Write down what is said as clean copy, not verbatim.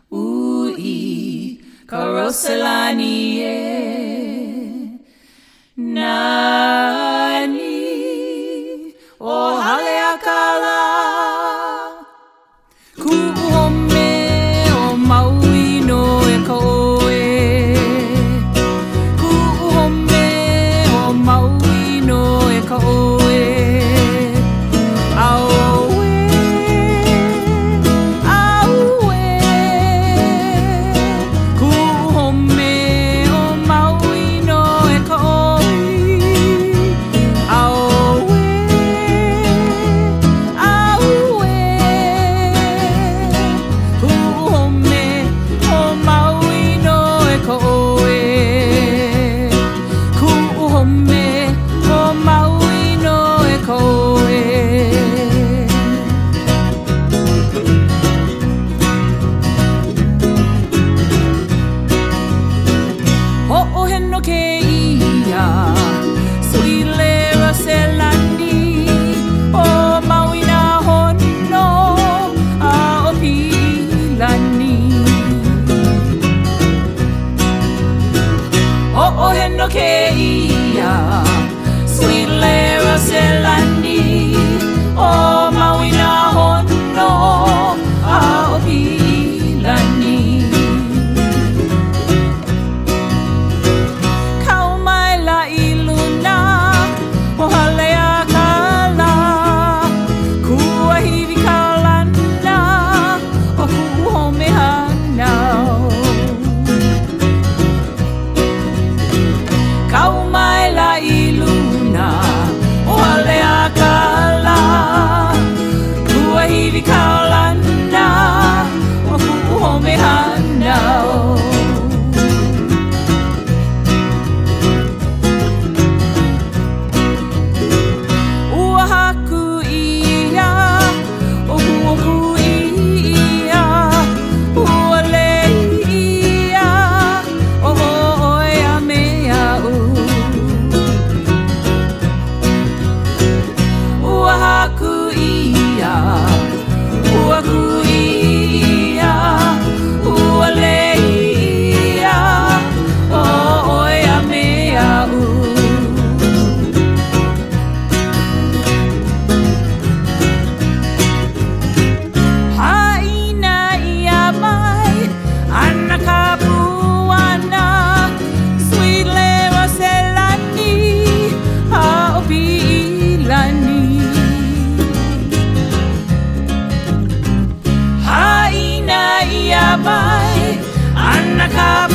Ui Karoselani Nani O Haleakala Ku'uhome o Maui no e koe Ku'uhome o Maui no e koe No ke ia Sweet Lara Selani O Maui na hono A o pilani Kau mai la iluna O Haleakala Kua hivi kalana O ku'uhome hanau Kau mai la iluna o Haleakala Kua hivi kaulana o ku'uhome hanau Ua haku ia o huoku ia Ua le ia o oia mea Haku ia, ua ku ia, ua le ia, o oia mea Haina ia mai, ana kapuana, Sweet Lara Selani, ha o pilani Ia mai, anaka